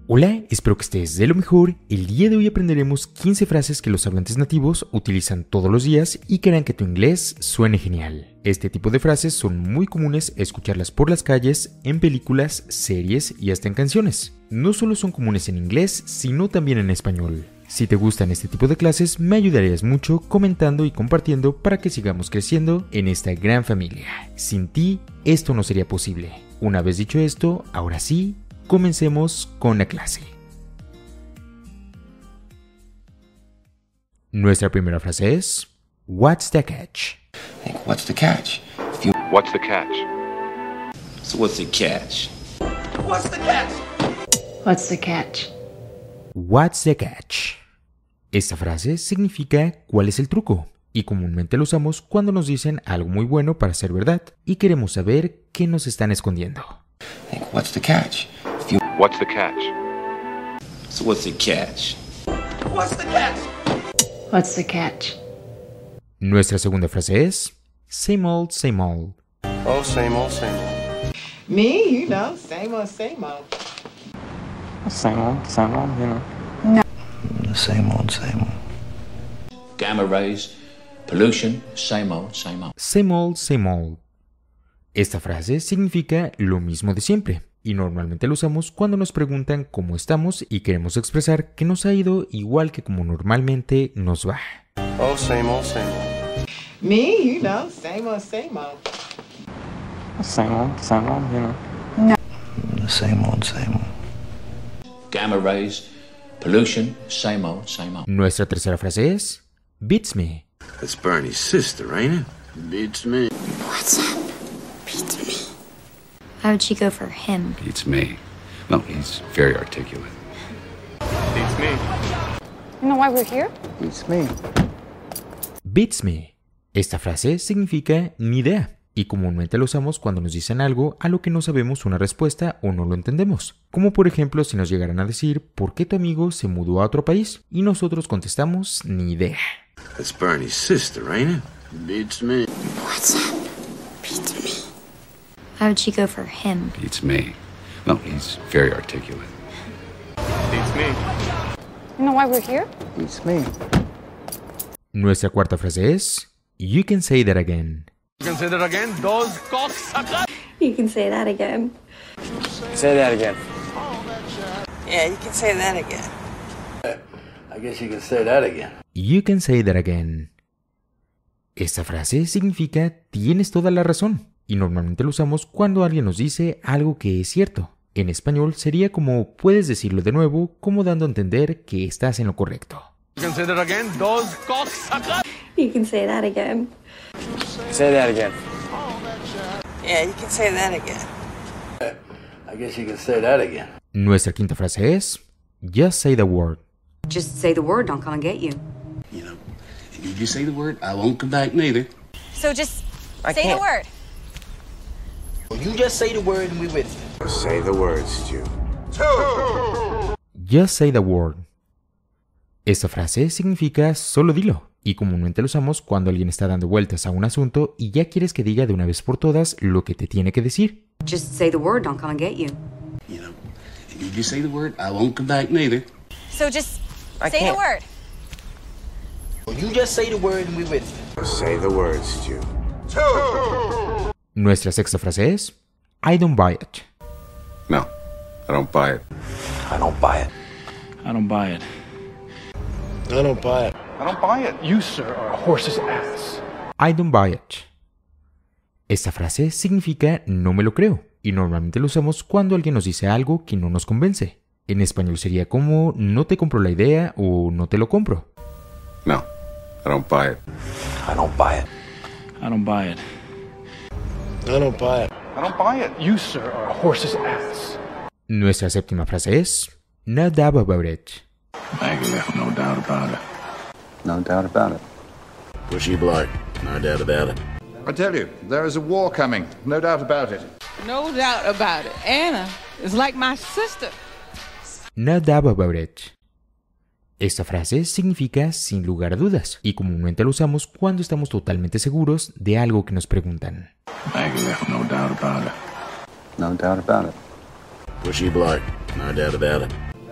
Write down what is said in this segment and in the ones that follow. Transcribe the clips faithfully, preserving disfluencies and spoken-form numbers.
Hola, espero que estés de lo mejor. El día de hoy aprenderemos quince frases que los hablantes nativos utilizan todos los días y que harán que tu inglés suene genial. Este tipo de frases son muy comunes escucharlas por las calles, en películas, series y hasta en canciones. No solo son comunes en inglés, sino también en español. Si te gustan este tipo de clases, me ayudarías mucho comentando y compartiendo para que sigamos creciendo en esta gran familia. Sin ti, esto no sería posible. Una vez dicho esto, ahora sí, comencemos con la clase. Nuestra primera frase es What's the catch? What's the catch? If you... What's the catch? So what's the catch? What's the catch? What's the catch? What's the catch? Esta frase significa ¿cuál es el truco? Y comúnmente lo usamos cuando nos dicen algo muy bueno para ser verdad y queremos saber qué nos están escondiendo. What's the catch? If you... What's the catch? So what's the catch? What's the catch? What's the catch? Nuestra segunda frase es Same old, same old. Oh, same old, same old. Me, you know, same old, same old. Same old, same old, you know. The same old, same old. Gamma rays, pollution, same old, same old. Same old, same old. Esta frase significa lo mismo de siempre y normalmente lo usamos cuando nos preguntan cómo estamos y queremos expresar que nos ha ido igual que como normalmente nos va. Oh, same old, same old. Me, you know, same old, same old. Same old, same old, you know. The same old, same old. Gamma rays, pollution, same old, same old. Nuestra tercera frase es Beats me. That's Barney's sister, ain't it? Beats me. What's up? Beats me. Why would she go for him? Beats me. Well, he's very articulate. Beats me. You know why we're here? Beats me. Beats me. Esta frase significa ni idea y comúnmente lo usamos cuando nos dicen algo a lo que no sabemos una respuesta o no lo entendemos. Como por ejemplo si nos llegaran a decir ¿por qué tu amigo se mudó a otro país? Y nosotros contestamos ni idea. That's Barney's sister, ain't it? Beats me. What's up? Beats me. Why would she go for him? Beats me. Well, he's very articulate. Beats me. You know why we're here? Beats me. Nuestra cuarta frase es You can say that again. You can say that again? Those cocksuckers. You can say that again. Say that again. Yeah, you can say that again. I guess you can say that again. You can say that again. Esta frase significa tienes toda la razón y normalmente lo usamos cuando alguien nos dice algo que es cierto. En español sería como puedes decirlo de nuevo, como dando a entender que estás en lo correcto. You can say that again? Those cocksuckers. You can say that again. Say that again. Yeah, you can say that again. I guess you can say that again. Nuestra quinta frase es Just say the word. Just say the word, don't come and get you. You know, if you just say the word, I won't come back neither. So just I say can't. the word. You just say the word and we with you. Say the words, Stu. Just say the word. Esta frase significa solo dilo y comúnmente lo usamos cuando alguien está dando vueltas a un asunto y ya quieres que diga de una vez por todas lo que te tiene que decir. Just say the word, don't come and get you. You know, if you just say the word, I won't come back neither. So just I say can't. the word. You just say the word and we with you. Say the words, Stu. Nuestra sexta frase es I don't buy it. No, I don't buy it. I don't buy it. I don't buy it. I don't buy it. I don't buy it. You, sir, are a horse's ass. I don't buy it. Esta frase significa no me lo creo y normalmente lo usamos cuando alguien nos dice algo que no nos convence. En español sería como no te compro la idea o no te lo compro. No, I don't buy it. I don't buy it. I don't buy it. I don't buy it. I don't buy it. You, sir, are a horse's ass. Nuestra séptima frase es No doubt about it. Maggie left no doubt about it. No doubt about it. Bushy bloke, no doubt about it. I tell you, there is a war coming, no doubt about it. No doubt about it. Anna is like my sister. No doubt about it. Esta frase significa sin lugar a dudas y comúnmente lo usamos cuando estamos totalmente seguros de algo que nos preguntan. Maggie left no doubt about it. No doubt about it. Bushy bloke, no doubt about it.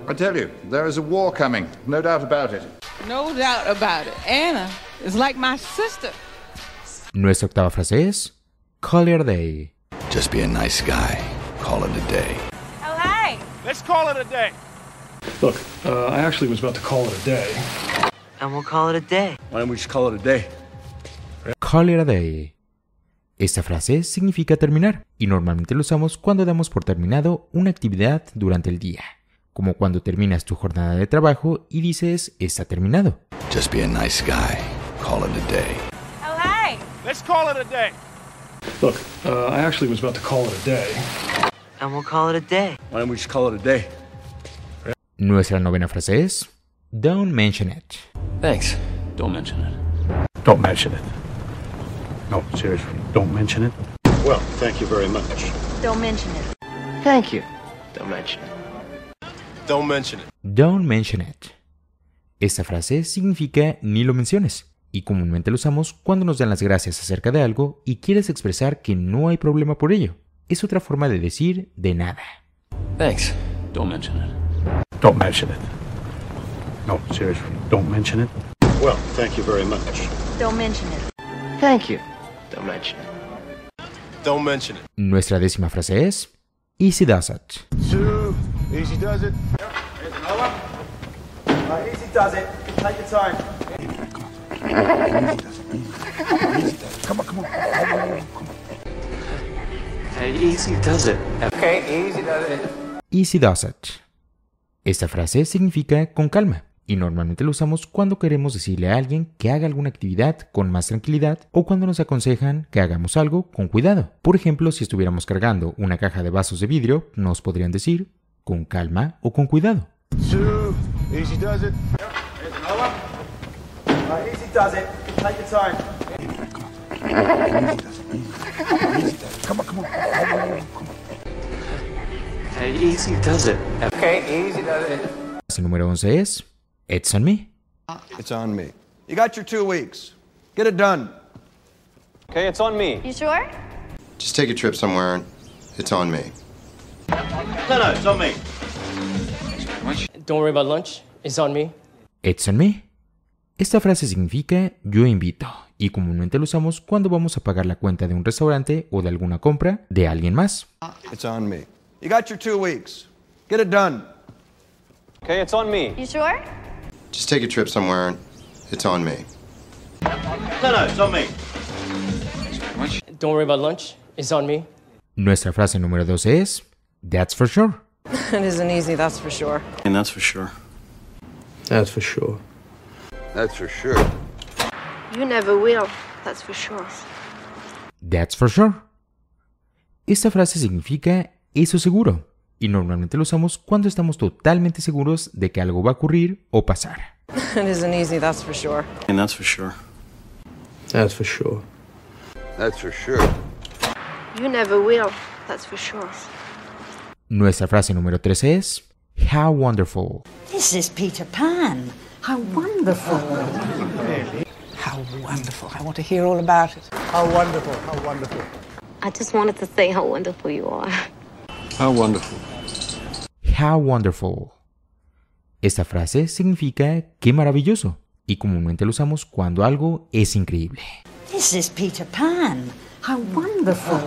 I tell you, there is a war coming. No doubt about it. No doubt about it. Anna is like my sister. Nuestra octava frase es call it a day. Just be a nice guy. Call it a day. Oh, hey! Let's call it a day. Look, uh, I actually was about to call it a day. And we'll call it a day. Why don't we just call it a day? Call it a day. Esta frase significa terminar y normalmente lo usamos cuando damos por terminado una actividad durante el día, como cuando terminas tu jornada de trabajo y dices está terminado. Just be a nice guy. Call it a day. Oh, hey! Let's call it a day. Look, uh, I actually was about to call it a day. And we'll call it a day. Why don't we just call it a day? Nuestra novena frase es don't mention it. Thanks. Don't mention it. Don't mention it. No, seriously, don't mention it. Well, thank you very much. Don't mention it. Thank you. Don't mention it. Don't mention it. Don't mention it. Esta frase significa ni lo menciones y comúnmente lo usamos cuando nos dan las gracias acerca de algo y quieres expresar que no hay problema por ello. Es otra forma de decir de nada. Thanks. Don't mention it. Don't mention it. No, seriously, don't mention it. Well, thank you very much. Don't mention it. Thank you. Don't mention it. Don't mention it. Nuestra décima frase es easy does it. Two. Easy does it. Here's another. Uh, easy does it. Take your time. Easy does it. Easy does it. Come on, come on. Come on. Hey, easy does it. Okay, easy does it. Easy does it. Esta frase significa con calma y normalmente lo usamos cuando queremos decirle a alguien que haga alguna actividad con más tranquilidad o cuando nos aconsejan que hagamos algo con cuidado. Por ejemplo, si estuviéramos cargando una caja de vasos de vidrio, nos podrían decir con calma o con cuidado. Two. Easy does it. Here's another. Uh, easy does it. Take your time. Easy does it. Easy does it. Come on, come on. Come on. Hey, easy does it. Okay, easy does it. El número once es It's on me. It's on me. You got your two weeks. Get it done. Okay, it's on me. You sure? Just take a trip somewhere. It's on me. No, no, it's on me. Don't worry about lunch. It's on me. It's on me. Esta frase significa yo invito y comúnmente lo usamos cuando vamos a pagar la cuenta de un restaurante o de alguna compra de alguien más. It's on me. You got your two weeks. Get it done. Okay, it's on me. You sure? Just take a trip somewhere. It's on me. No, no, it's on me. Don't worry about lunch. It's on me. Nuestra frase número doce es That's for sure. It isn't easy, that's for sure. And that's for sure. That's for sure. That's for sure. You never will, that's for sure. That's for sure. Esta frase significa eso seguro y normalmente lo usamos cuando estamos totalmente seguros de que algo va a ocurrir o pasar. It isn't easy, that's for sure. And that's for sure. That's for sure. That's for sure. You never will, that's for sure. Nuestra frase número trece es How wonderful. This is Peter Pan. How wonderful. How wonderful. I want to hear all about it. How wonderful. How wonderful. I just wanted to say how wonderful you are. How wonderful. How wonderful. Esta frase significa qué maravilloso y comúnmente lo usamos cuando algo es increíble. This is Peter Pan. How wonderful.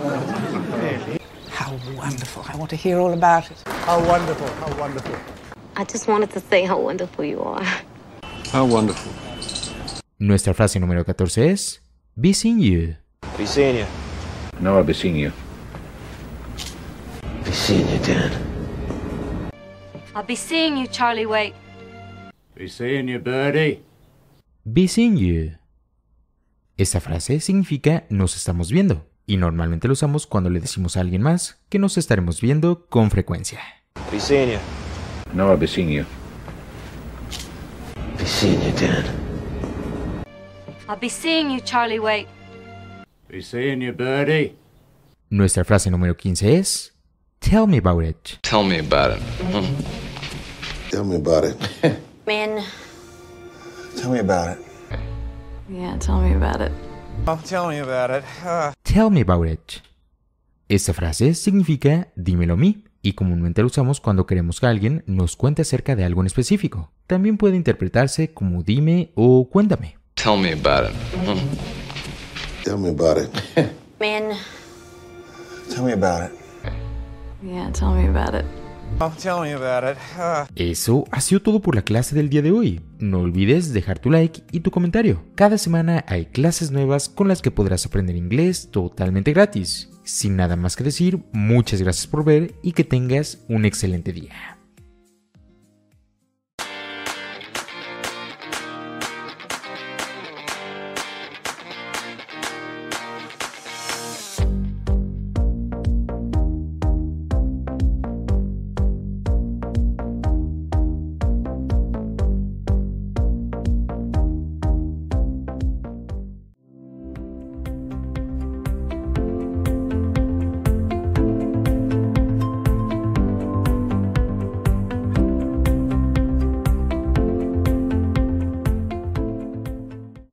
How wonderful. I want to hear all about it. How wonderful. How wonderful. I just wanted to say how wonderful you are. How wonderful. Nuestra frase número catorce es Be seeing you. Be seeing you. No, I'll be seeing you. Be seeing you, Dan. I'll be seeing you, Charlie Wait. Be seeing you, Birdie. Be seeing you. Esta frase significa nos estamos viendo y normalmente lo usamos cuando le decimos a alguien más que nos estaremos viendo con frecuencia. Be seeing you. No, I'll be seeing you. Be seeing you, Dan. I'll be seeing you, Charlie Wait. Be seeing you, Birdie. Nuestra frase número quince es Tell me about it. Tell me about it. Huh? Tell me about it. Min. Tell me about it. Yeah, tell me about it. Oh, tell me about it. Uh. Tell me about it. Esta frase significa dímelo a mí y comúnmente lo usamos cuando queremos que alguien nos cuente acerca de algo en específico. También puede interpretarse como dime o cuéntame. Tell me about it. Tell me about it. Man. Tell me about it. Yeah, tell me about it. Oh, tell me about it. Uh. Eso ha sido todo por la clase del día de hoy. No olvides dejar tu like y tu comentario. Cada semana hay clases nuevas con las que podrás aprender inglés totalmente gratis. Sin nada más que decir, muchas gracias por ver y que tengas un excelente día.